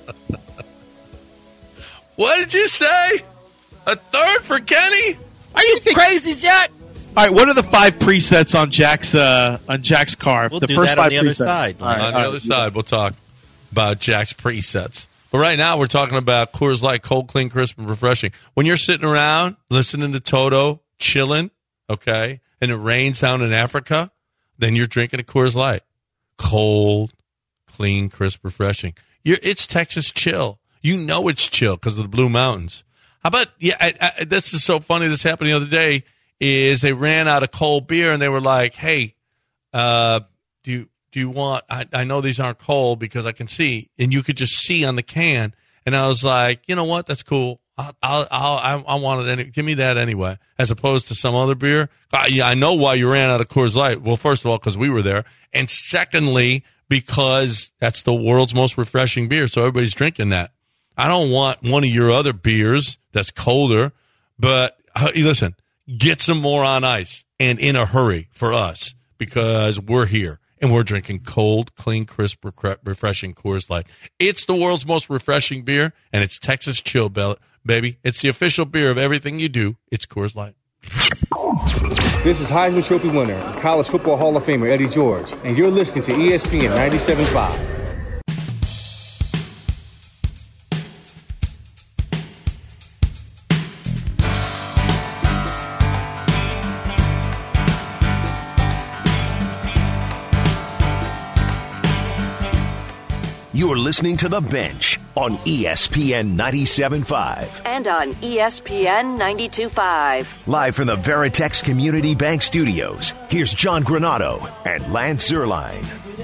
what did you say? A third for Kenny? Are you crazy, Jack? All right, what are the five presets on Jack's uh, on Jack's car? We'll the do first that on five the other presets. side. All right, On all the right. other side, we'll talk about Jack's presets. But right now, we're talking about Coors Light, cold, clean, crisp, and refreshing. When you're sitting around listening to Toto, chilling, okay, and it rains down in Africa, then you're drinking a Coors Light. Cold, clean, crisp, refreshing. You're, it's Texas chill. You know it's chill because of the Blue Mountains. How about, yeah, I, I, this is so funny. This happened the other day, is they ran out of cold beer, and they were like, hey, uh, do you, do you want, I, I know these aren't cold because I can see, and you could just see on the can. And I was like, you know what? That's cool. I'll, I'll, I'll, I want it. Any, give me that anyway, as opposed to some other beer. Uh, yeah, I know why you ran out of Coors Light. Well, first of all, because we were there. And secondly, because that's the world's most refreshing beer. So everybody's drinking that. I don't want one of your other beers that's colder, but uh, listen, get some more on ice and in a hurry for us because we're here. And we're drinking cold, clean, crisp, recre- refreshing Coors Light. It's the world's most refreshing beer, and it's Texas Chill, be- baby. It's the official beer of everything you do. It's Coors Light. This is Heisman Trophy winner and College Football Hall of Famer Eddie George, and you're listening to E S P N ninety-seven point five. You're listening to The Bench on E S P N ninety-seven point five. And on E S P N ninety-two point five. Live from the Veritex Community Bank Studios, here's John Granado and Lance Zierlein.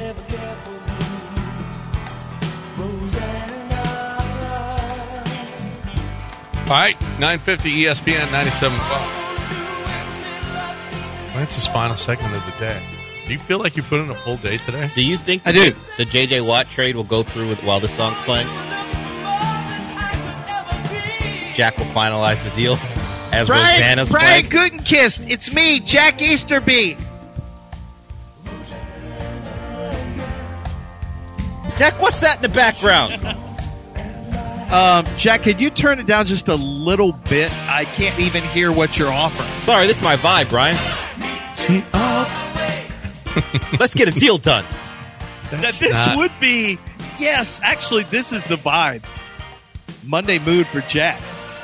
All right, nine fifty E S P N ninety-seven point five. Lance's final segment of the day. Do you feel like you put in a full day today? Do you think I the, do. the J J Watt trade will go through with while this song's playing? Jack will finalize the deal as Brian, Rosanna's Brian playing. Gutenkist, it's me, Jack Easterby. Jack, what's that in the background? Um, Jack, could you turn it down just a little bit? I can't even hear what you're offering. Sorry, this is my vibe, Brian. Let's get a deal done. That this not... would be, yes, actually, this is the vibe. Monday mood for Jack.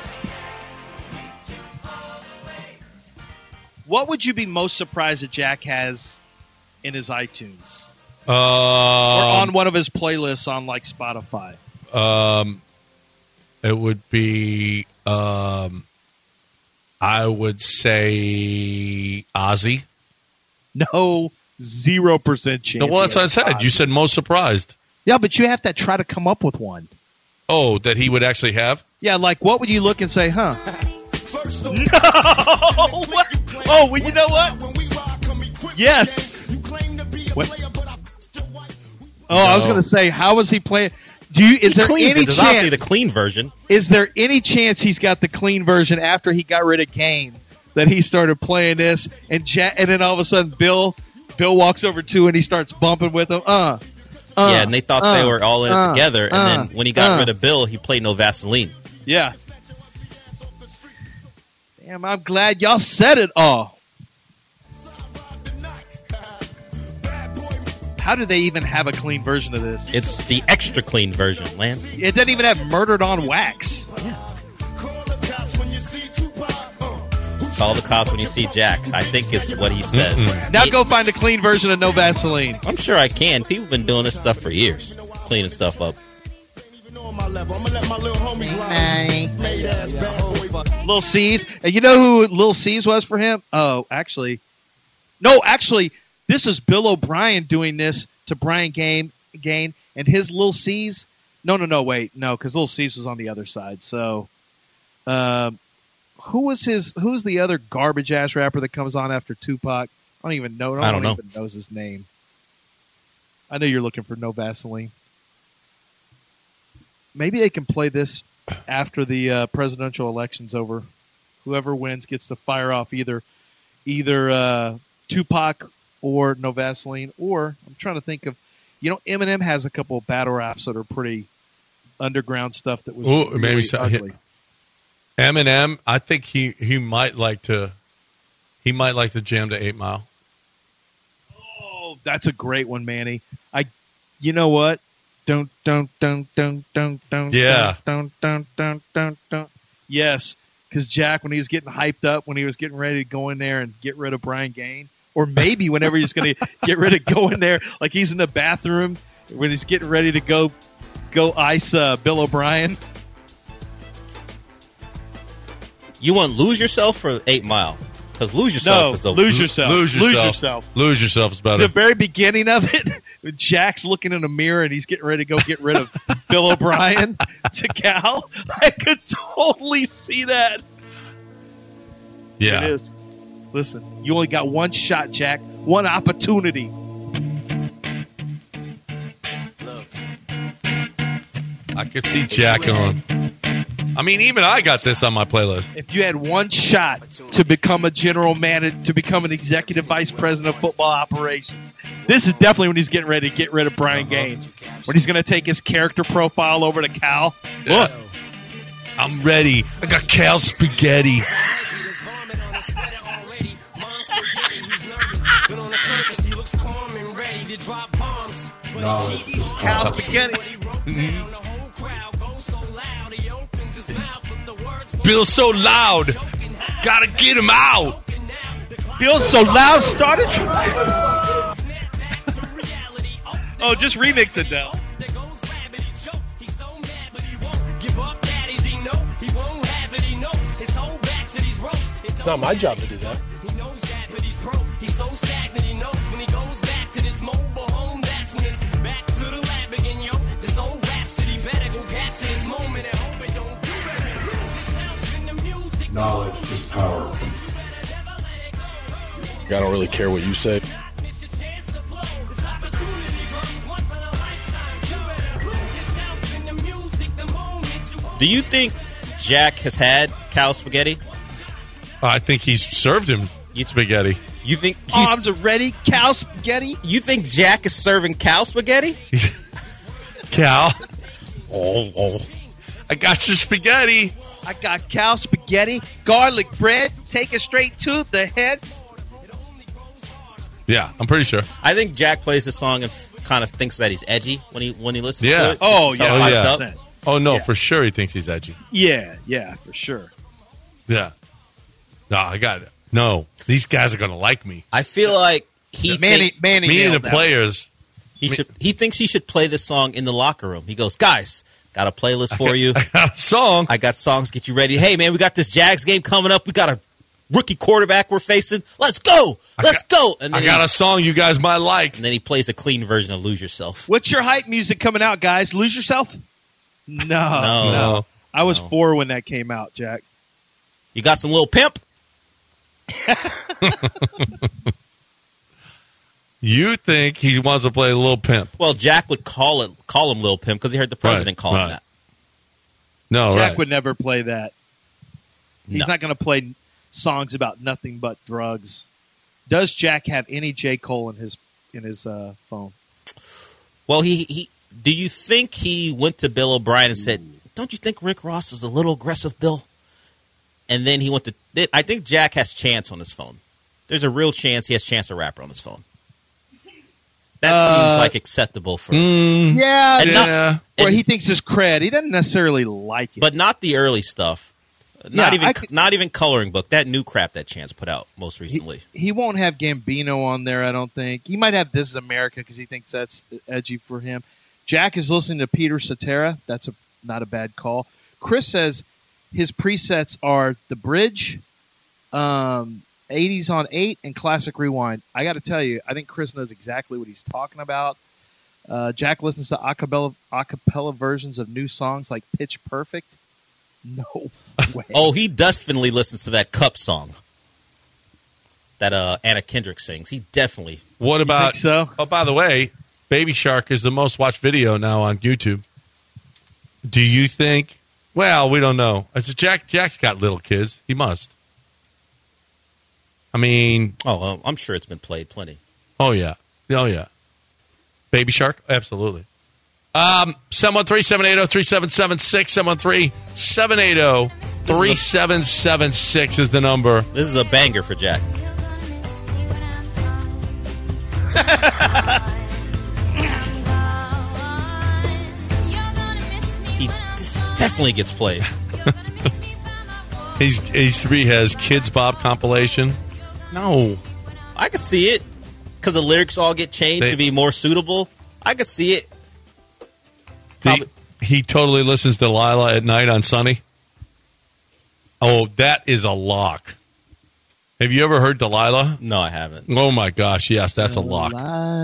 What would you be most surprised that Jack has in his iTunes? Um, or on one of his playlists on, like, Spotify? Um, it would be, um, I would say Ozzy. No, zero percent chance. No, well, that's what I said. Ozzy. You said most surprised. Yeah, but you have to try to come up with one. Oh, that he would actually have? Yeah, like, what would you look and say, huh? No! Oh, well, you know what? Yes. What? Oh, no. I was going to say, how was he playing? Do you? Is he there any it. chance? Obviously the clean version. Is there any chance he's got the clean version after he got rid of Kane that he started playing this and Jack, and then all of a sudden Bill Bill walks over to and he starts bumping with him. Uh, uh yeah, and they thought uh, they were all in it uh, together. And uh, then when he got uh, rid of Bill, he played No Vaseline. Yeah. Damn, I'm glad y'all said it all. How do they even have a clean version of this? It's the extra clean version, Lance. It doesn't even have Murdered on Wax. Yeah. Call the cops when you see Jack, I think is what he says. Mm-hmm. Now he, go find a clean version of No Vaseline. I'm sure I can. People have been doing this stuff for years. Cleaning stuff up. Lil C's. And you know who Lil C's was for him? Oh, actually. No, actually, this is Bill O'Brien doing this to Brian Gain, Gain and his Lil C's. No, no, no, wait. No, because Lil C's was on the other side. So, um, who was his? Who's the other garbage ass rapper that comes on after Tupac? I don't even know. I don't, I don't know. even knows his name. I know you're looking for No Vaseline. Maybe they can play this after the uh, presidential election's over. Whoever wins gets to fire off either either uh, Tupac or No Vaseline. Or I'm trying to think of, you know, Eminem has a couple of battle raps that are pretty underground stuff that was Ooh, really maybe so, ugly. Eminem, I think he, he might like to he might like to jam to Eight Mile. Oh, that's a great one, Manny. I, you know what? Don't don't don't don't don't don't yeah don't don't don't don't don't yes, because Jack, when he was getting hyped up, when he was getting ready to go in there and get rid of Brian Gain, or maybe whenever he's going to get rid of going there, like he's in the bathroom when he's getting ready to go go ice uh, Bill O'Brien. You want Lose Yourself or Eight Mile? Because Lose Yourself no, is the lose yourself. Lose yourself. Lose yourself. Lose yourself is better. The very beginning of it, when Jack's looking in a mirror and he's getting ready to go get rid of Bill O'Brien to Cal. I could totally see that. Yeah. It is. Listen, you only got one shot, Jack. One opportunity. I could see Jack on. I mean, even I got this on my playlist. If you had one shot to become a general manager, to become an executive vice president of football operations, this is definitely when he's getting ready to get rid of Brian Gain. When he's going to take his character profile over to Cal. Look. I'm ready. I got Cal Spaghetti. No, it's just Cal Spaghetti. Bill's so loud. Gotta get him out. Bill's so loud. Started. Oh, just remix it now. It's not my job to do that. Knowledge is power. I don't really care what you say. Do you think Jack has had Cal Spaghetti? I think he's served him you, spaghetti. You think you, arms are ready, Cal Spaghetti? You think Jack is serving Cal Spaghetti? Cal. Oh, oh. I got your spaghetti. I got cow spaghetti, garlic bread, take it straight to the head. Yeah, I'm pretty sure. I think Jack plays this song and f- kind of thinks that he's edgy when he when he listens Yeah. to it. Oh, So yeah, Oh, hyped yeah. up. one hundred percent. Oh, no, Yeah. for sure he thinks he's edgy. Yeah, yeah, for sure. Yeah. No, I got it. No, these guys are going to like me. I feel like he Manny, think Manny Me and nailed the that. players. he should he thinks he should play this song in the locker room. He goes, guys, got a playlist for you. I got a song. I got songs to get you ready. Hey, man, we got this Jags game coming up. We got a rookie quarterback we're facing. Let's go. Let's got- go. And I then, got he, a song you guys might like. and then he plays a clean version of Lose Yourself. What's your hype music coming out, guys? Lose Yourself? No, No. No. I was No. four when that came out, Jack. You got some Lil Pimp? You think he wants to play a little pimp? Well, Jack would call it call him Lil Pimp because he heard the president Right, call him right. that. No, Jack right. would never play that. He's No. not going to play songs about nothing but drugs. Does Jack have any J. Cole in his in his uh, phone? Well, he, he do you think he went to Bill O'Brien and said, "Don't you think Rick Ross is a little aggressive, Bill?" And then he went to. I think Jack has Chance on his phone. There's a real chance he has Chance the Rapper on his phone. That Uh, seems like acceptable for, Mm, Yeah, And not- yeah. where and- he thinks his cred. He doesn't necessarily like it. but not the early stuff. Not Yeah, even I could- not even Coloring Book. That new crap that Chance put out most he, recently. he won't have Gambino on there, I don't think. He might have This Is America because he thinks that's edgy for him. Jack is listening to Peter Cetera. That's a not a bad call. Chris says his presets are The Bridge, um, eighties on eight, and Classic Rewind. I got to tell you, I think Chris knows exactly what he's talking about. Uh, Jack listens to acapella, acapella versions of new songs like Pitch Perfect. No way. Oh, he definitely listens to that Cup song that uh, Anna Kendrick sings. He definitely. What about? think so? Oh, by the way, Baby Shark is the most watched video now on YouTube. Do you think? Well, we don't know. As a Jack, Jack's got little kids. He must. I mean, Oh, well, I'm sure it's been played plenty. oh yeah, oh yeah. Baby Shark, absolutely. Um, seven one three, seven eight zero, three seven seven six, seven one three, seven eight zero, three seven seven six is the number. This is a banger for Jack. He just definitely gets played. He's he's three has Kids Bob compilation. No, I could see it because the lyrics all get changed They- to be more suitable. I could see it. The, he totally listens to Delilah at night on Sunny. Oh, that is a lock. Have you ever heard Delilah? No, I haven't. Oh my gosh, yes, that's a lock.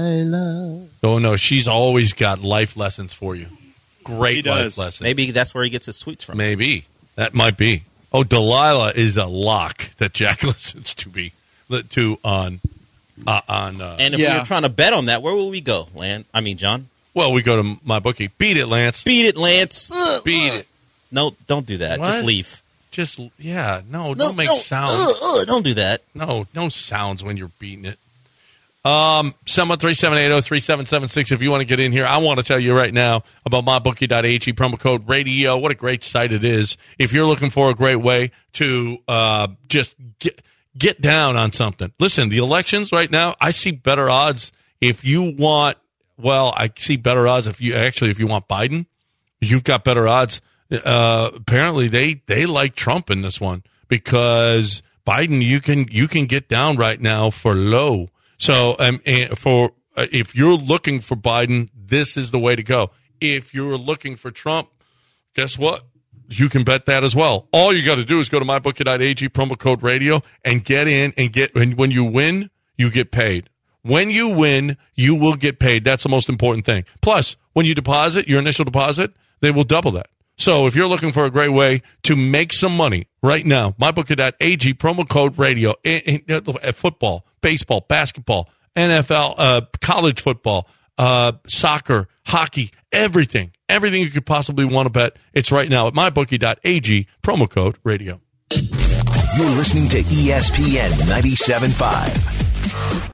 Oh no, she's always got life lessons for you. Great She life does. lessons. Maybe that's where he gets his tweets from. Maybe. That might be. Oh, Delilah is a lock that Jack listens to me to on uh, on. Uh, And if Yeah. we were trying to bet on that, where will we go, Lan? I mean, John. well, we go to my bookie. Beat it, Lance. Beat it, Lance. Beat it. No, don't do that. Just What? leave. Just yeah. No, No, don't make no, sounds. uh, uh, don't do that. No, no sounds when you're beating it. Um, seven one three, seven eight zero, three seven seven six if you want to get in here. I want to tell you right now about my bookie dot a g, promo code radio. What a great site it is. If you're looking for a great way to uh, just get, get down on something. Listen, the elections right now, I see better odds if you want, well, I see better odds if you actually, if you want Biden, you've got better odds. Uh, apparently they, they like Trump in this one because Biden, you can, you can get down right now for low. So, um, and for uh, if you're looking for Biden, this is the way to go. If you're looking for Trump, guess what? You can bet that as well. All you got to do is go to my bookie dot a g, promo code radio, and get in and get. And when you win, you get paid. When you win, you will get paid. That's the most important thing. Plus, when you deposit your initial deposit, they will double that. So if you're looking for a great way to make some money right now, my bookie dot a g, promo code radio, in, in, uh, football, baseball, basketball, N F L, uh, college football, uh, soccer, hockey, everything, everything you could possibly want to bet. It's right now at my bookie dot a g, promo code radio. You're listening to E S P N ninety-seven point five.